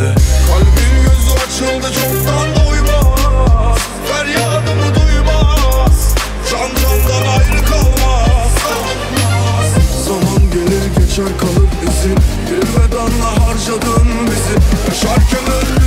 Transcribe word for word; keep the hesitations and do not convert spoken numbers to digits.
bende. Kalbin gözü açıldı çoktan doymaz, feryadımı duymaz, can candan ayrı kalmaz. Zaman gelir geçer kalır izin, bir vedanla harcadın bizi. Yaşarken öldü